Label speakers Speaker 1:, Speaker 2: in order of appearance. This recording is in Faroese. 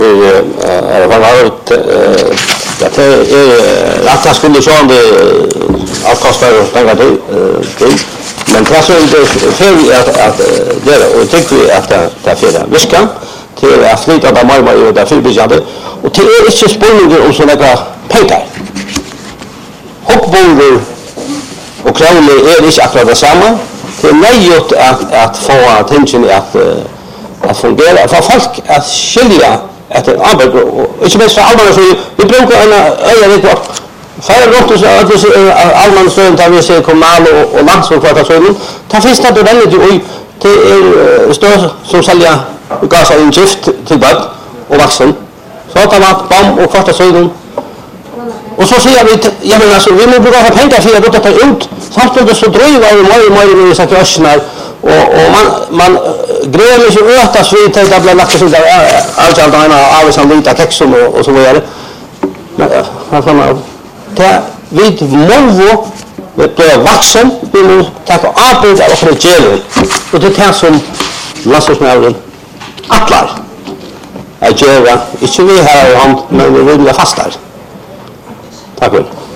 Speaker 1: Rätta skulle så avkostar pengar till. Men det så det fel att det och tycker vi att det fel. Viska till att flytta där mal och där förbjudande och till är inte spänningen om såna pengar. Hoppbollar och kravler är inte akkurat detsamma. Det är möjligt att få attention att fungera för folk att skilja att arbete och inte mest för allmänna så vi brukar en lite för runt så att allmänna stöd där vi ser kommunal och landsråd så ta finns det väldigt ju till står som sälja gas och gift till barn och vuxen så att man bam och kvarta så och så säger vi jag menar så vi måste bruka pengar för att ta ut samtidigt så driver vi mer så att och man gräver sig ötas vid att det blir lagt så där alltid av som vita kexum och så vidare. Det vid Volvo det vuxen vi måste ta arbete av för gel och det tar som lassosnären attlar. Jag gör inte vi här hand men vi vill fast där. Tack för